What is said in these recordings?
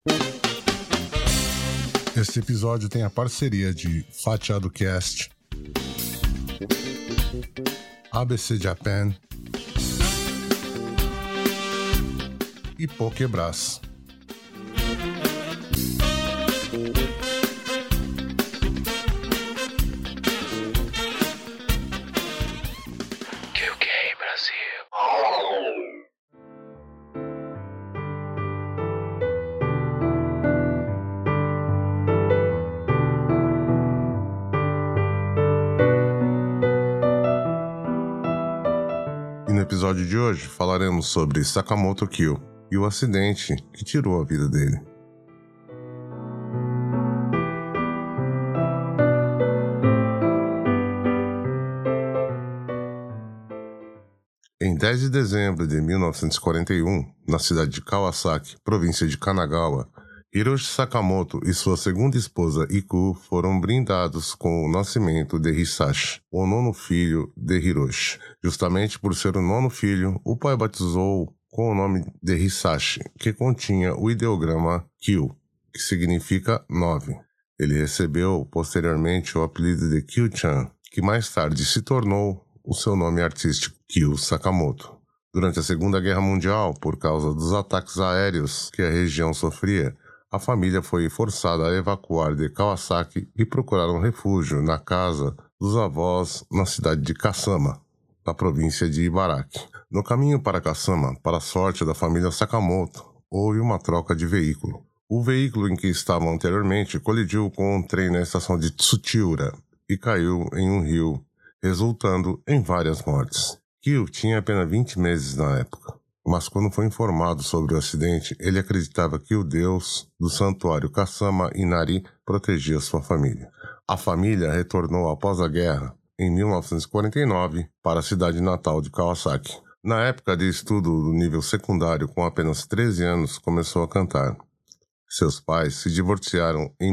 Este episódio tem a parceria de Fatiado Cast, ABC Japan e Pokebras. No episódio de hoje falaremos sobre Sakamoto Kyo e o acidente que tirou a vida dele. Em 10 de dezembro de 1941, na cidade de Kawasaki, província de Kanagawa, Hiroshi Sakamoto e sua segunda esposa Iku foram brindados com o nascimento de Hisashi, o nono filho de Hiroshi. Justamente por ser o nono filho, o pai batizou com o nome de Hisashi, que continha o ideograma Kyo, que significa 9. Ele recebeu posteriormente o apelido de Kyo-chan, que mais tarde se tornou o seu nome artístico, Kyo Sakamoto. Durante a Segunda Guerra Mundial, por causa dos ataques aéreos que a região sofria, a família foi forçada a evacuar de Kawasaki e procurar um refúgio na casa dos avós na cidade de Kasama, na província de Ibaraki. No caminho para Kasama, para a sorte da família Sakamoto, houve uma troca de veículo. O veículo em que estavam anteriormente colidiu com um trem na estação de Tsuchiura e caiu em um rio, resultando em várias mortes. Kyo tinha apenas 20 meses na época. Mas quando foi informado sobre o acidente, ele acreditava que o deus do santuário Kasama Inari protegia sua família. A família retornou após a guerra, em 1949, para a cidade natal de Kawasaki. Na época de estudo do nível secundário, com apenas 13 anos, começou a cantar. Seus pais se divorciaram em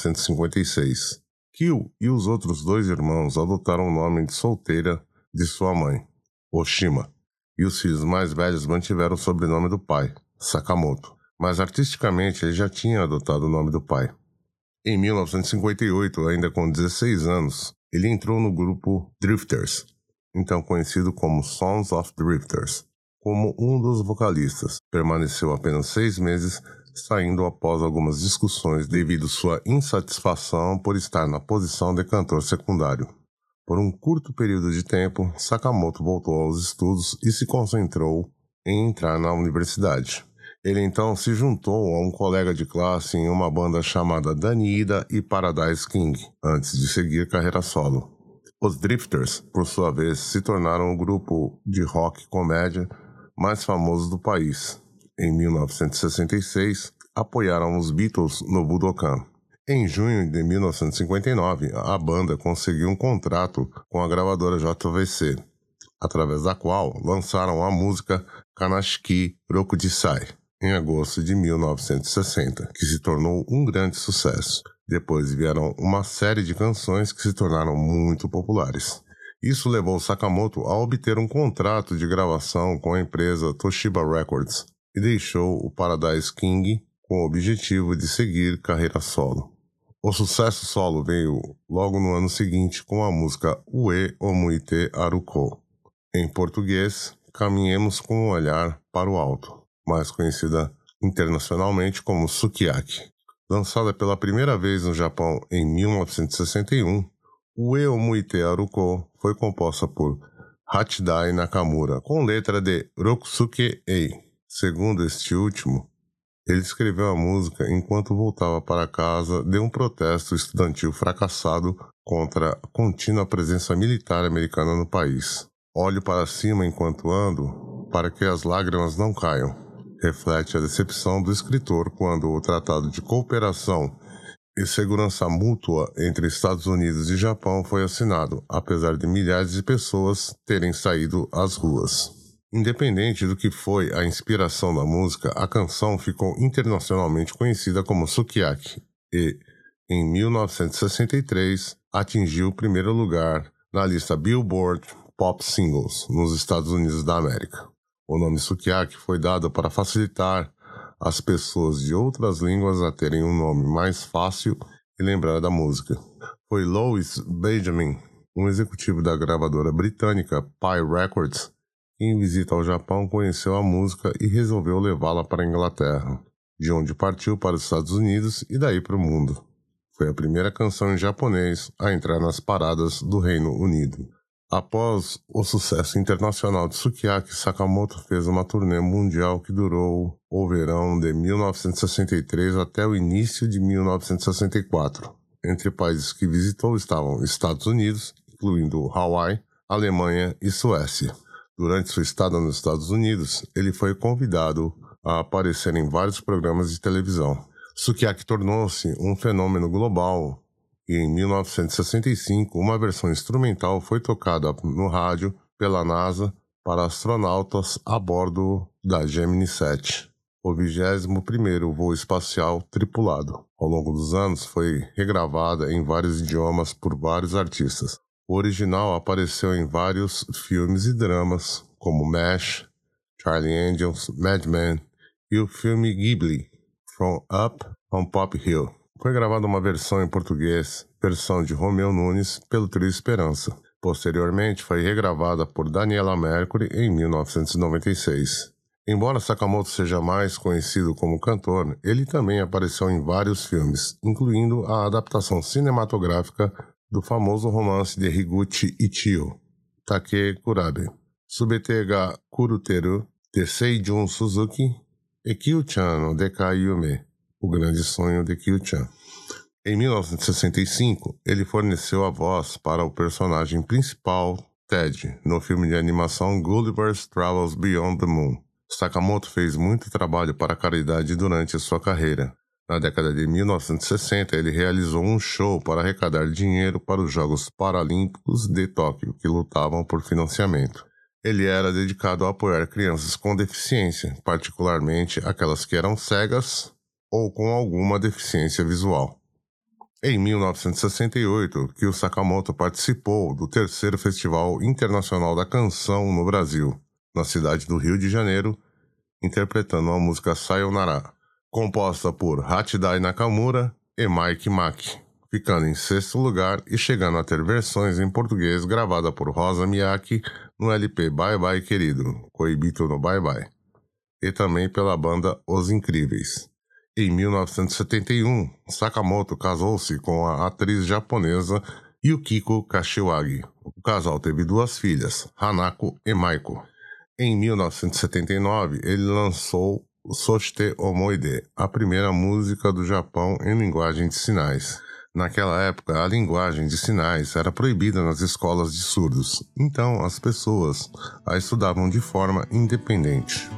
1956. Kyo e os outros 2 irmãos adotaram o nome de solteira de sua mãe, Oshima. E os filhos mais velhos mantiveram o sobrenome do pai, Sakamoto, mas artisticamente ele já tinha adotado o nome do pai. Em 1958, ainda com 16 anos, ele entrou no grupo Drifters, então conhecido como Sons of Drifters, como um dos vocalistas. Permaneceu apenas 6 meses, saindo após algumas discussões devido sua insatisfação por estar na posição de cantor secundário. Por um curto período de tempo, Sakamoto voltou aos estudos e se concentrou em entrar na universidade. Ele então se juntou a um colega de classe em uma banda chamada Danida e Paradise King, antes de seguir carreira solo. Os Drifters, por sua vez, se tornaram o grupo de rock comédia mais famoso do país. Em 1966, apoiaram os Beatles no Budokan. Em junho de 1959, a banda conseguiu um contrato com a gravadora JVC, através da qual lançaram a música Kanashiki Rokujisai, em agosto de 1960, que se tornou um grande sucesso. Depois vieram uma série de canções que se tornaram muito populares. Isso levou Sakamoto a obter um contrato de gravação com a empresa Toshiba Records e deixou o Paradise King com o objetivo de seguir carreira solo. O sucesso solo veio logo no ano seguinte com a música Ue Omuite Aruko, em português, Caminhemos com o Olhar para o Alto, mais conhecida internacionalmente como Sukiyaki. Lançada pela primeira vez no Japão em 1961, Ue Omuite Aruko foi composta por Hachidai Nakamura, com letra de Rokusuke Ei. Segundo este último, ele escreveu a música enquanto voltava para casa de um protesto estudantil fracassado contra a contínua presença militar americana no país. Olho para cima enquanto ando, para que as lágrimas não caiam. Reflete a decepção do escritor quando o Tratado de Cooperação e Segurança Mútua entre Estados Unidos e Japão foi assinado, apesar de milhares de pessoas terem saído às ruas. Independente do que foi a inspiração da música, a canção ficou internacionalmente conhecida como Sukiyaki e, em 1963, atingiu o primeiro lugar na lista Billboard Pop Singles nos Estados Unidos da América. O nome Sukiyaki foi dado para facilitar as pessoas de outras línguas a terem um nome mais fácil e lembrar da música. Foi Louis Benjamin, um executivo da gravadora britânica Pye Records, que em visita ao Japão conheceu a música e resolveu levá-la para a Inglaterra, de onde partiu para os Estados Unidos e daí para o mundo. Foi a primeira canção em japonês a entrar nas paradas do Reino Unido. Após o sucesso internacional de Sukiyaki, Sakamoto fez uma turnê mundial que durou o verão de 1963 até o início de 1964. Entre países que visitou estavam Estados Unidos, incluindo Hawaii, Alemanha e Suécia. Durante sua estada nos Estados Unidos, ele foi convidado a aparecer em vários programas de televisão. Sukiyaki tornou-se um fenômeno global e em 1965 uma versão instrumental foi tocada no rádio pela NASA para astronautas a bordo da Gemini 7, o 21º voo espacial tripulado. Ao longo dos anos foi regravada em vários idiomas por vários artistas. O original apareceu em vários filmes e dramas como MASH, Charlie Angels, Mad Men e o filme Ghibli, From Up on Pop Hill. Foi gravada uma versão em português, versão de Romeu Nunes, pelo Trio Esperança. Posteriormente, foi regravada por Daniela Mercury em 1996. Embora Sakamoto seja mais conhecido como cantor, ele também apareceu em vários filmes, incluindo a adaptação cinematográfica do famoso romance de Higuchi Ichio, Take Kurabe, Subete ga Kuruteru, de Seijun Suzuki, e Kyu-chan no Dekai Yume, O Grande Sonho de Kyu-chan. Em 1965, ele forneceu a voz para o personagem principal, Ted, no filme de animação Gulliver's Travels Beyond the Moon. Sakamoto fez muito trabalho para a caridade durante sua carreira. Na década de 1960, ele realizou um show para arrecadar dinheiro para os Jogos Paralímpicos de Tóquio, que lutavam por financiamento. Ele era dedicado a apoiar crianças com deficiência, particularmente aquelas que eram cegas ou com alguma deficiência visual. Em 1968, Kyo Sakamoto participou do 3º Festival Internacional da Canção no Brasil, na cidade do Rio de Janeiro, interpretando a música Sayonara, composta por Hachidai Nakamura e Mike Maki, ficando em 6º lugar e chegando a ter versões em português gravada por Rosa Miyake no LP Bye Bye Querido, Koibito no Bye Bye, e também pela banda Os Incríveis. Em 1971, Sakamoto casou-se com a atriz japonesa Yukiko Kashiwagi. O casal teve 2 filhas, Hanako e Maiko. Em 1979, ele lançou Soshite Omoide, a primeira música do Japão em linguagem de sinais. Naquela época, a linguagem de sinais era proibida nas escolas de surdos, então as pessoas a estudavam de forma independente.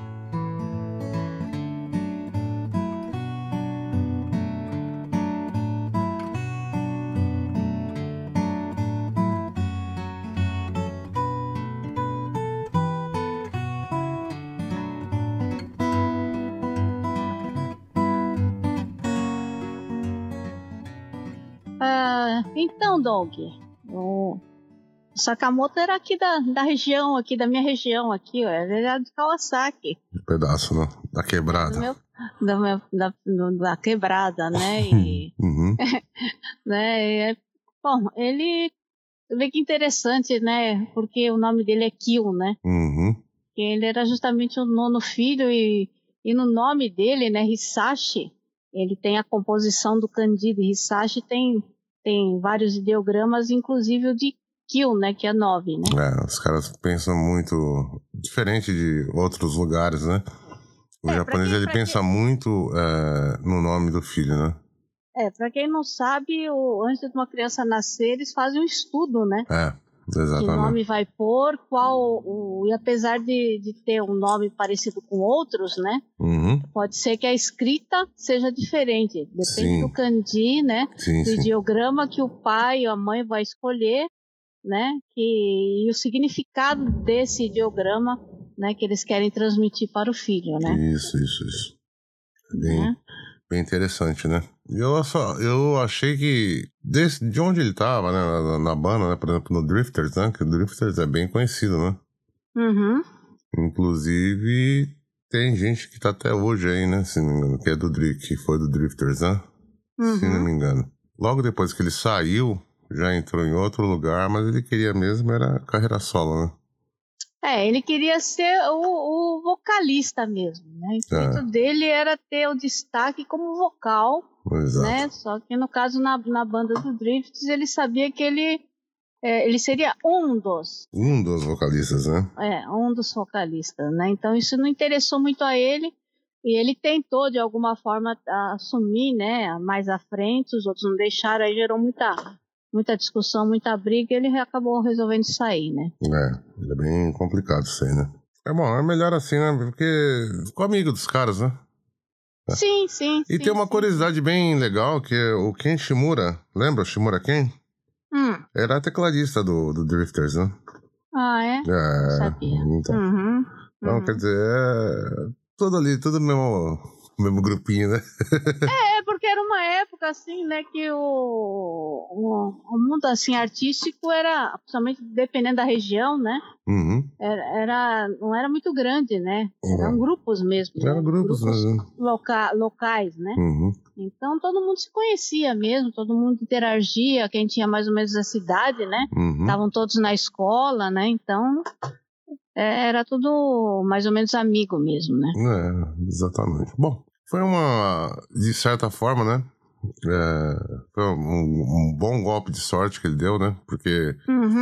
Então, Doug, o Sakamoto era aqui da região, aqui da minha região, aqui, ó, ele era de Kawasaki. Um pedaço, né? Da quebrada. Da quebrada, né? E, Uhum. né? Bom, ele vê que interessante, né? Porque o nome dele é Kyo, né? Uhum. Ele era justamente o 9º filho e no nome dele, né? Hisashi, ele tem a composição do kanji de Hisashi, tem vários ideogramas, inclusive o de Kyo, né? Que é 9, né? Os caras pensam muito diferente de outros lugares, né? O japonês, ele pensa muito no nome do filho, né? Pra quem não sabe, antes de uma criança nascer, eles fazem um estudo, né? Exatamente. Que nome vai pôr, e apesar de ter um nome parecido com outros, né? Uhum. Pode ser que a escrita seja diferente. Depende do kanji, né? Do ideograma que o pai ou a mãe vai escolher, né? E o significado desse ideograma, né? Que eles querem transmitir para o filho, né? Isso. Bem interessante, né? Eu achei que de onde ele tava, né, na banda, né, por exemplo, no Drifters, né, que o Drifters é bem conhecido, né? Uhum. Inclusive tem gente que tá até hoje aí, né? Se não me engano, que foi do Drifters, né? Se não me engano. Logo depois que ele saiu, já entrou em outro lugar, mas ele queria mesmo era carreira solo, né? Ele queria ser o vocalista mesmo, né? O intuito dele era ter o destaque como vocal, né? Só que no caso, na banda do Drifters, ele sabia que ele seria um dos vocalistas, né? Um dos vocalistas, né? Então isso não interessou muito a ele, e ele tentou de alguma forma assumir, né? Mais à frente, os outros não deixaram, aí gerou muita discussão, muita briga, e ele acabou resolvendo sair, né? É bem complicado isso aí, né? É bom, é melhor assim, né? Porque ficou amigo dos caras, né? Sim. E tem uma curiosidade bem legal, que é o Ken Shimura, lembra o Shimura Ken? Era tecladista do Drifters, né? Ah, é? Não sabia. Então, quer dizer, tudo mesmo grupinho, né? Porque era uma época, assim, né, que o mundo, assim, artístico era, principalmente dependendo da região, né? Não era muito grande, né? Eram grupos mesmo. Eram grupos locais, né? Então todo mundo se conhecia mesmo, todo mundo interagia, quem tinha mais ou menos a cidade, né? Estavam todos na escola, né? Então era tudo mais ou menos amigo mesmo, né? Exatamente. Bom, foi de certa forma, né? Foi um bom golpe de sorte que ele deu, né? Porque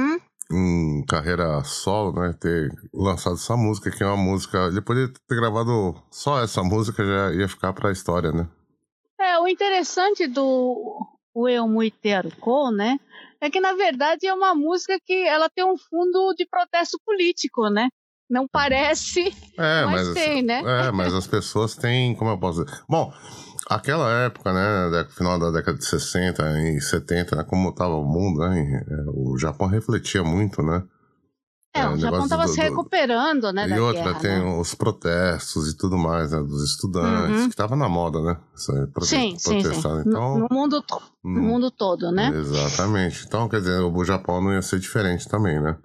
em carreira solo, né? Ter lançado essa música, que é uma música... Ele poderia ter gravado só essa música, já ia ficar pra história, né? O interessante do Eu Muito Arco, né? É que, na verdade, é uma música que ela tem um fundo de protesto político, né? Não parece, mas tem, né? Mas as pessoas têm, como eu posso dizer... Bom, aquela época, né, final da década de 60 e 70, né, como estava o mundo, né, o Japão refletia muito, né? O Japão estava se recuperando, né, e outra, guerra, tem os protestos e tudo mais, né, dos estudantes, que estava na moda, né? Sim. Então, no mundo todo, né? Exatamente. Então, quer dizer, o Japão não ia ser diferente também, né?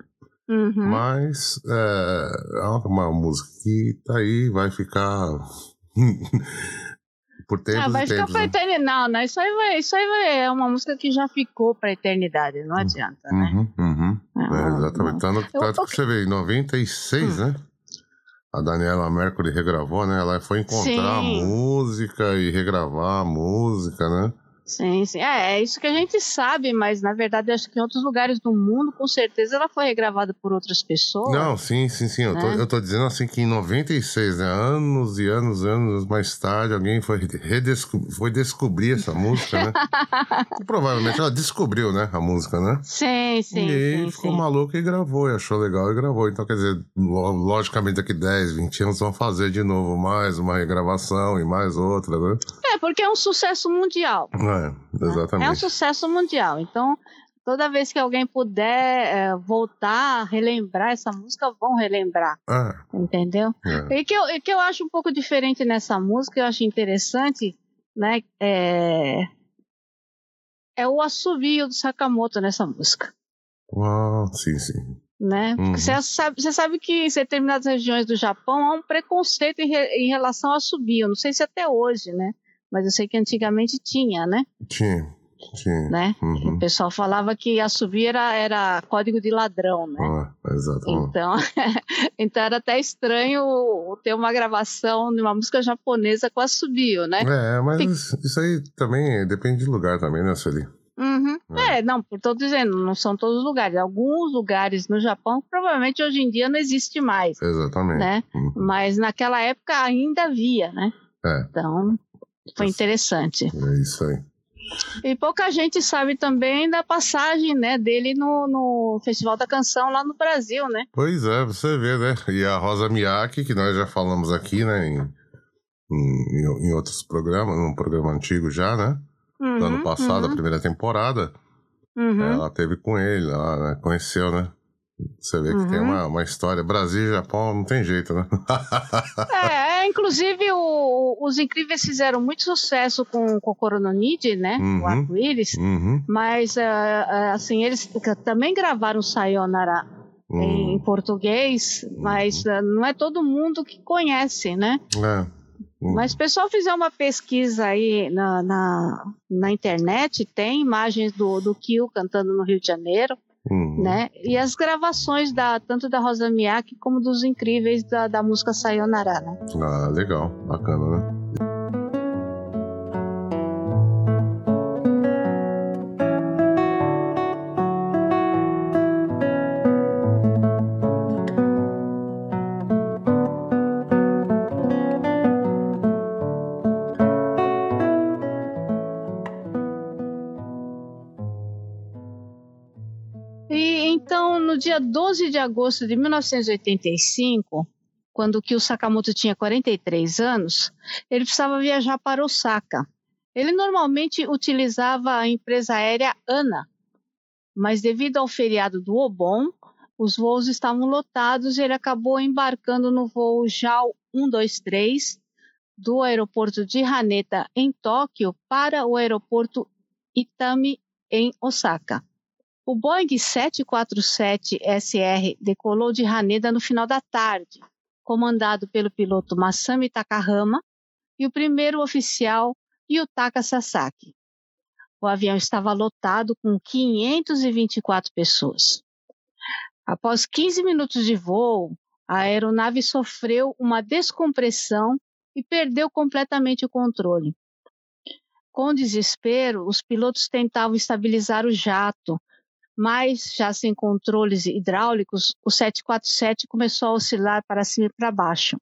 Mas é uma música que tá aí, vai ficar por tempos vai e ficar tempos, pra eternidade. Não, né? Isso aí é uma música que já ficou pra eternidade, não adianta, né? Exatamente. Tanto que você vê, em 96, né? A Daniela Mercury regravou, né? Ela foi encontrar a música e regravar a música, né? Sim. É isso que a gente sabe, mas na verdade acho que em outros lugares do mundo, com certeza, ela foi regravada por outras pessoas. Não, sim. Né? Eu tô dizendo assim que em 96, né? Anos e anos mais tarde, alguém foi descobrir essa música, né? E provavelmente ela descobriu, né? A música, né? Sim. E ficou maluca e gravou, e achou legal e gravou. Então, quer dizer, logicamente daqui 10, 20 anos vão fazer de novo mais uma regravação e mais outra, né? Porque é um sucesso mundial. Exatamente. É um sucesso mundial. Então, toda vez que alguém puder voltar, relembrar essa música, vão relembrar. Entendeu? E que eu acho um pouco diferente nessa música, eu acho interessante, né? É o assovio do Sakamoto nessa música. Sim. Né? Você sabe que em determinadas regiões do Japão há um preconceito em relação ao assovio. Não sei se até hoje, né? Mas eu sei que antigamente tinha, né? Tinha. Né? O pessoal falava que assovio era código de ladrão, né? Exatamente. Então era até estranho ter uma gravação de uma música japonesa com assovio, né? Mas isso aí também depende do lugar também, né, Sueli? Não, estou dizendo, não são todos os lugares. Alguns lugares no Japão, provavelmente hoje em dia não existe mais. Exatamente. Né? Mas naquela época ainda havia, né? Então, foi interessante. É isso aí. E pouca gente sabe também da passagem, né, dele no Festival da Canção lá no Brasil, né? Pois é, você vê, né? E a Rosa Miyake, que nós já falamos aqui, né, em outros programas, num programa antigo já, né? Do ano passado, a primeira temporada, ela teve com ele lá, né? Conheceu, né? Você vê que tem uma história. Brasil e Japão não tem jeito, né? Inclusive os Incríveis fizeram muito sucesso com Kokoro no Niji, né? O Arco-Íris. Mas, assim, eles também gravaram Sayonara em português, mas não é todo mundo que conhece, né? Mas se o pessoal fizer uma pesquisa aí na internet, tem imagens do Kill cantando no Rio de Janeiro, né? E as gravações tanto da Rosa Miyake como dos Incríveis da música Sayonara, né? Ah, legal, bacana, né? Então, no dia 12 de agosto de 1985, quando o Kyo Sakamoto tinha 43 anos, ele precisava viajar para Osaka. Ele normalmente utilizava a empresa aérea ANA, mas devido ao feriado do Obon, os voos estavam lotados e ele acabou embarcando no voo JAL 123 do aeroporto de Haneda, em Tóquio, para o aeroporto Itami, em Osaka. O Boeing 747-SR decolou de Haneda no final da tarde, comandado pelo piloto Masami Takahama e o primeiro oficial Yutaka Sasaki. O avião estava lotado com 524 pessoas. Após 15 minutos de voo, a aeronave sofreu uma descompressão e perdeu completamente o controle. Com desespero, os pilotos tentavam estabilizar o jato, mas, já sem controles hidráulicos, o 747 começou a oscilar para cima e para baixo.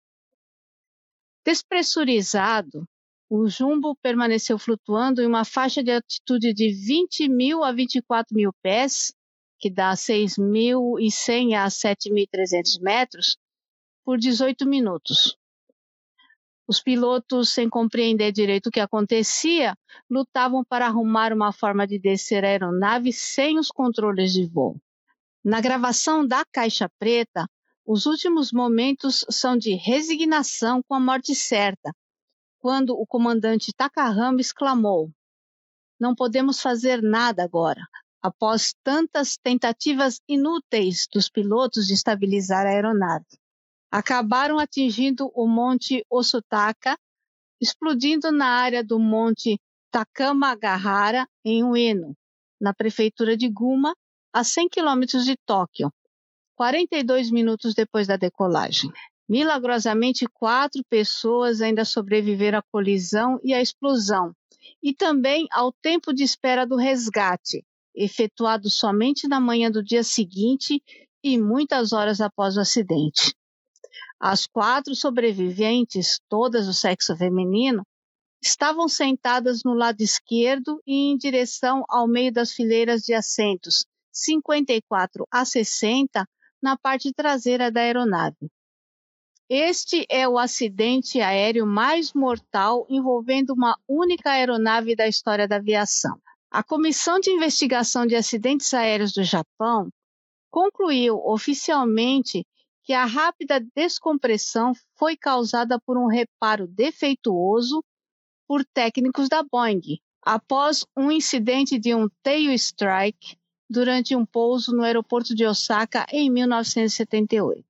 Despressurizado, o jumbo permaneceu flutuando em uma faixa de altitude de 20.000 a 24.000 pés, que dá 6.100 a 7.300 metros, por 18 minutos. Os pilotos, sem compreender direito o que acontecia, lutavam para arrumar uma forma de descer a aeronave sem os controles de voo. Na gravação da Caixa Preta, os últimos momentos são de resignação com a morte certa, quando o comandante Takahama exclamou: "Não podemos fazer nada agora", após tantas tentativas inúteis dos pilotos de estabilizar a aeronave. Acabaram atingindo o Monte Osutaka, explodindo na área do Monte Takamagahara, em Ueno, na prefeitura de Guma, a 100 quilômetros de Tóquio, 42 minutos depois da decolagem. Milagrosamente, 4 pessoas ainda sobreviveram à colisão e à explosão, e também ao tempo de espera do resgate, efetuado somente na manhã do dia seguinte e muitas horas após o acidente. As 4 sobreviventes, todas do sexo feminino, estavam sentadas no lado esquerdo e em direção ao meio das fileiras de assentos 54 a 60 na parte traseira da aeronave. Este é o acidente aéreo mais mortal envolvendo uma única aeronave da história da aviação. A Comissão de Investigação de Acidentes Aéreos do Japão concluiu oficialmente que a rápida descompressão foi causada por um reparo defeituoso por técnicos da Boeing, após um incidente de um tail strike durante um pouso no aeroporto de Osaka em 1978.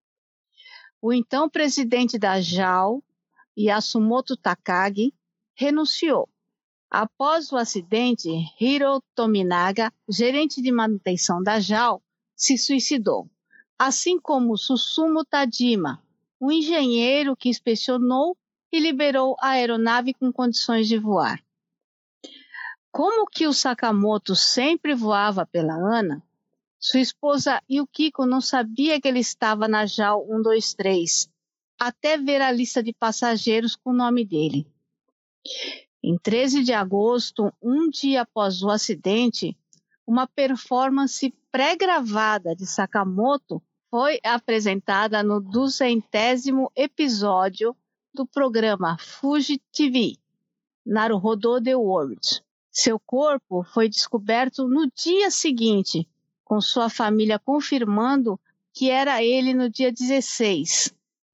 O então presidente da JAL, Yasumoto Takagi, renunciou. Após o acidente, Hiro Tominaga, gerente de manutenção da JAL, se suicidou, assim como Susumu Tajima, um engenheiro que inspecionou e liberou a aeronave com condições de voar. Como que o Sakamoto sempre voava pela ANA, sua esposa Yukiko não sabia que ele estava na JAL 123, até ver a lista de passageiros com o nome dele. Em 13 de agosto, um dia após o acidente, uma performance pré-gravada de Sakamoto foi apresentada no 200º episódio do programa Fuji TV, Naruhodo The World. Seu corpo foi descoberto no dia seguinte, com sua família confirmando que era ele no dia 16,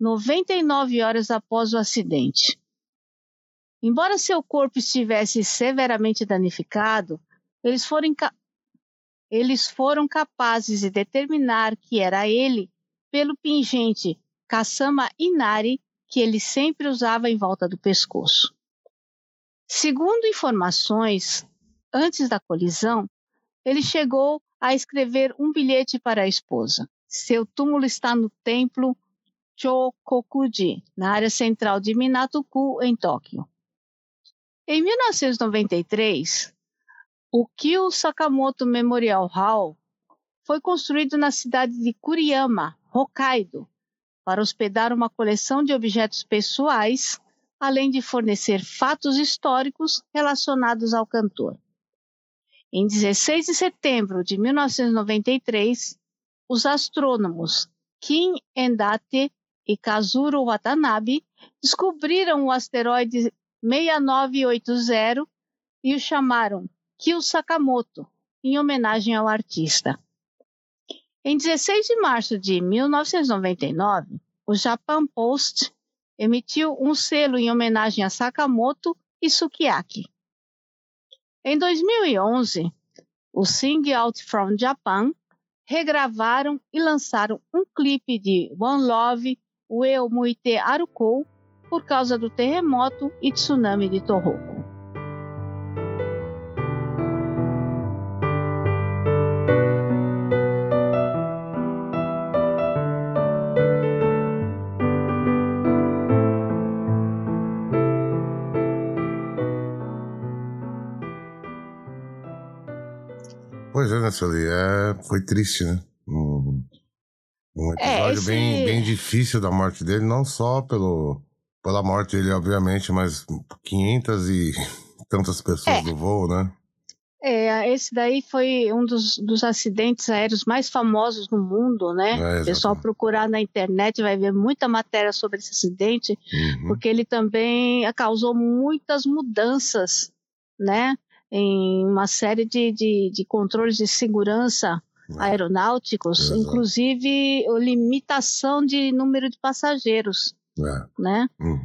99 horas após o acidente. Embora seu corpo estivesse severamente danificado, eles foram eles foram capazes de determinar que era ele pelo pingente Kasama Inari que ele sempre usava em volta do pescoço. Segundo informações, antes da colisão, ele chegou a escrever um bilhete para a esposa. Seu túmulo está no templo Chokokuji, na área central de Minato-ku, em Tóquio. Em 1993, o Kyo Sakamoto Memorial Hall foi construído na cidade de Kuriyama, Hokkaido, para hospedar uma coleção de objetos pessoais, além de fornecer fatos históricos relacionados ao cantor. Em 16 de setembro de 1993, os astrônomos Kin Endate e Kazuro Watanabe descobriram o asteroide 6980 e o chamaram Kyo Sakamoto, em homenagem ao artista. Em 16 de março de 1999, o Japan Post emitiu um selo em homenagem a Sakamoto e Sukiyaki. Em 2011, o Sing Out From Japan regravaram e lançaram um clipe de One Love, Ueo Muite Arukou, por causa do terremoto e tsunami de Tohoku. Pois é, Nathalie, foi triste, né? Um episódio bem difícil da morte dele, não só pela morte dele, obviamente, mas 500 e tantas pessoas do voo, né? Esse daí foi um dos acidentes aéreos mais famosos no mundo, né? O pessoal procurar na internet vai ver muita matéria sobre esse acidente, porque ele também causou muitas mudanças, né? Em uma série de controles de segurança aeronáuticos, inclusive a limitação de número de passageiros, né?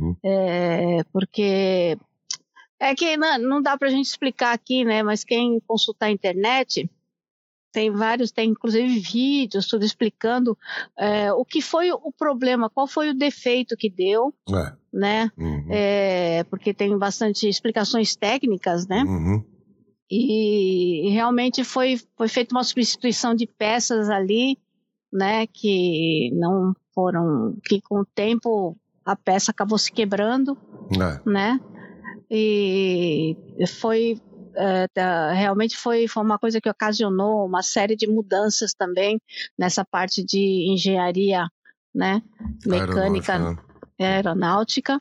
Porque que não dá para a gente explicar aqui, né? Mas quem consultar a internet tem inclusive vídeos, tudo explicando o que foi o problema, qual foi o defeito que deu, né? Porque tem bastante explicações técnicas, né? E realmente foi feita uma substituição de peças ali, né? Que não foram, que com o tempo a peça acabou se quebrando, né? E realmente foi uma coisa que ocasionou uma série de mudanças também nessa parte de engenharia, né? Mecânica, aeronáutica.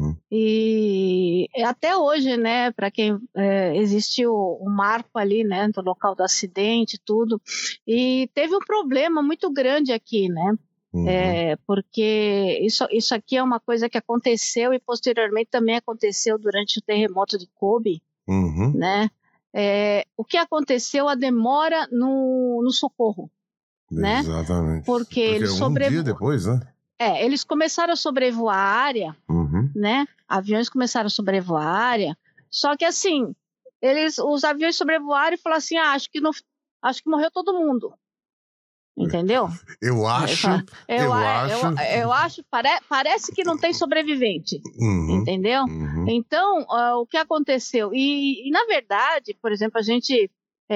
E até hoje, né, para quem existiu o marco ali, né, do local do acidente, tudo, e teve um problema muito grande aqui, né, porque isso aqui é uma coisa que aconteceu e posteriormente também aconteceu durante o terremoto de Kobe, né, o que aconteceu, a demora no socorro, né, exatamente, porque eles dia depois, né? Eles começaram a sobrevoar a área, né? Aviões começaram a sobrevoar a área, só que assim, os aviões sobrevoaram e falaram assim, acho que morreu todo mundo, entendeu? Eu acho, parece que não tem sobrevivente, entendeu? Então, o que aconteceu? E na verdade, por exemplo, a gente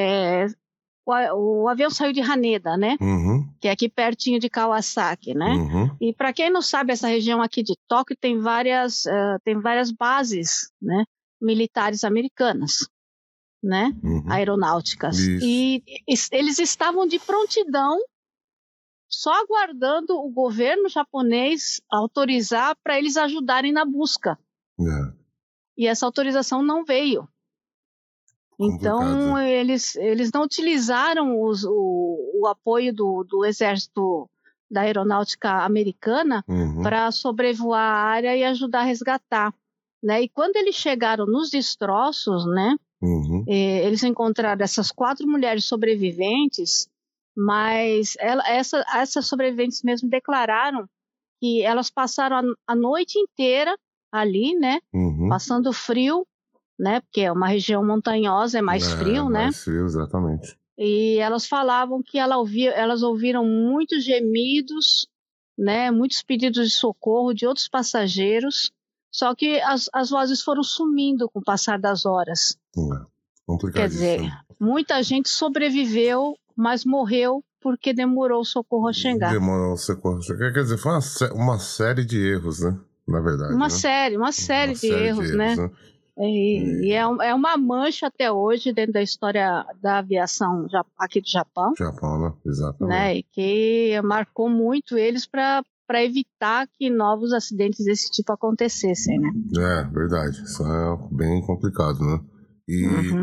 o avião saiu de Haneda, né? Que é aqui pertinho de Kawasaki, né? E para quem não sabe, essa região aqui de Tóquio tem várias bases, né? Militares americanas, né? Aeronáuticas. Isso. E eles estavam de prontidão, só aguardando o governo japonês autorizar para eles ajudarem na busca. E essa autorização não veio. Então, eles não utilizaram o apoio do exército da aeronáutica americana para sobrevoar a área e ajudar a resgatar, né? E quando eles chegaram nos destroços, né? Eles encontraram essas 4 mulheres sobreviventes, mas essas sobreviventes mesmo declararam que elas passaram a noite inteira ali, né? Passando frio, né? Porque é uma região montanhosa, é mais frio, né? Mais frio, exatamente. e elas falavam que elas ouviram muitos gemidos, né, muitos pedidos de socorro de outros passageiros, só que as vozes foram sumindo com o passar das horas. Quer dizer, muita gente sobreviveu, mas morreu porque demorou o socorro a chegar. Demorou o socorro a chegar. Quer dizer, foi uma série de erros, né? Na verdade. Uma série de erros, né? E é uma mancha até hoje dentro da história da aviação aqui do Japão. Japão, né? Exatamente. Né? E que marcou muito eles para evitar que novos acidentes desse tipo acontecessem, né? Verdade. Isso é bem complicado, né? E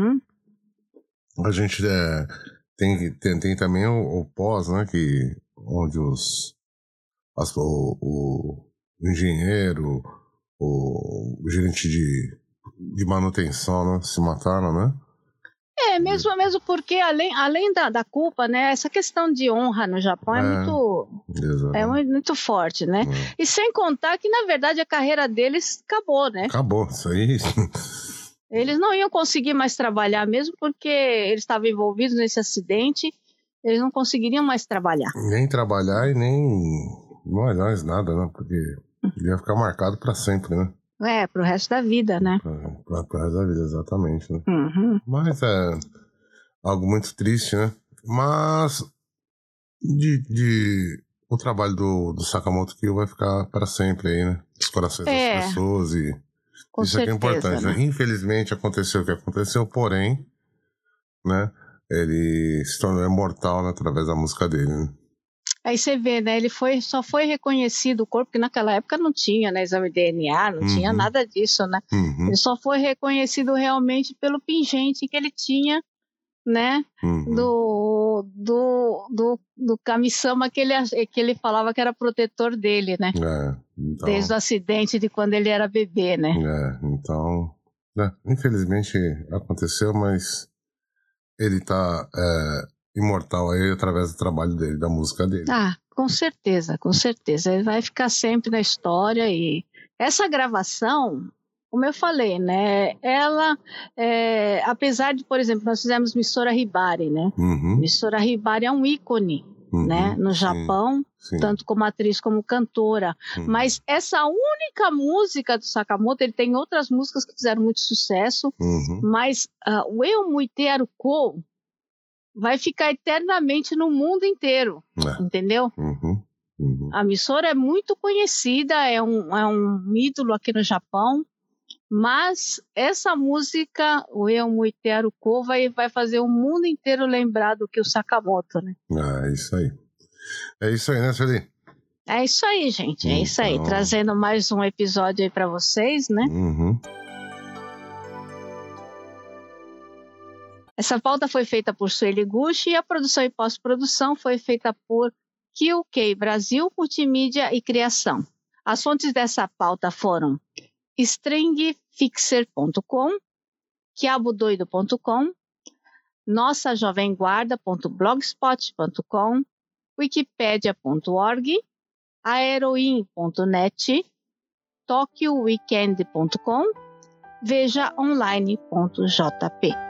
a gente tem também o pós, né? Onde o engenheiro, o gerente de manutenção, né? Se mataram, né? Mesmo porque além da culpa, né? Essa questão de honra no Japão é muito forte, né? E sem contar que, na verdade, a carreira deles acabou, né? Acabou, isso aí. Eles não iam conseguir mais trabalhar mesmo porque eles estavam envolvidos nesse acidente, eles não conseguiriam mais trabalhar. Nem trabalhar e nem mais nada, né? Porque ia ficar marcado para sempre, né? Pro resto da vida, né? Pro resto da vida, exatamente, né? Mas é algo muito triste, né? Mas o trabalho do Sakamoto Kyo vai ficar para sempre aí, né? Nos corações das pessoas e com isso certeza, aqui é importante, né? Infelizmente aconteceu o que aconteceu, porém, né? Ele se tornou imortal, né, através da música dele, né? Aí você vê, né? Ele só foi reconhecido o corpo, porque naquela época não tinha, né, exame de DNA, não tinha nada disso, né? Ele só foi reconhecido realmente pelo pingente que ele tinha, né? Do kami-sama que ele falava que era protetor dele, né? Então, desde o acidente de quando ele era bebê, né? Então, infelizmente aconteceu, mas ele tá imortal aí através do trabalho dele, da música dele. Com certeza, com certeza. Ele vai ficar sempre na história e essa gravação, como eu falei, né? Ela, apesar de, por exemplo, nós fizemos Missora Hibari, né? Missora Hibari é um ícone, né? No Japão, tanto como atriz como cantora. Mas essa única música do Sakamoto, ele tem outras músicas que fizeram muito sucesso, mas o Eu Muite Aruko vai ficar eternamente no mundo inteiro, entendeu? A Missora é muito conhecida, é um ídolo aqui no Japão, mas essa música, o Eu Muite Aruko, vai fazer o mundo inteiro lembrar do que o Sakamoto, né? É isso aí. É isso aí, né, Sueli? É isso aí, gente. É isso aí. Trazendo mais um episódio aí pra vocês, né? Essa pauta foi feita por Sueli Gucci e a produção e pós-produção foi feita por QK Brasil, Multimídia e Criação. As fontes dessa pauta foram stringfixer.com, quiabodoido.com, nossajovemguarda.blogspot.com, wikipedia.org, aeroin.net, tokyoweekend.com, vejaonline.jp.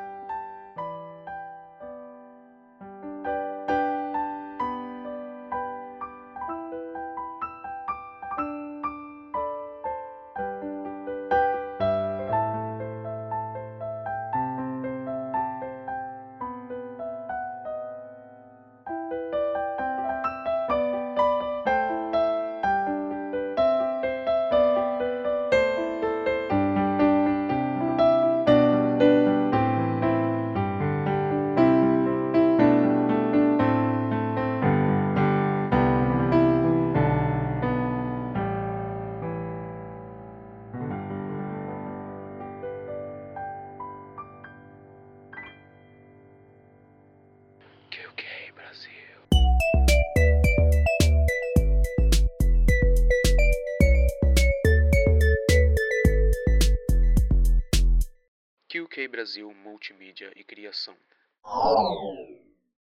QK Brasil, Multimídia e Criação.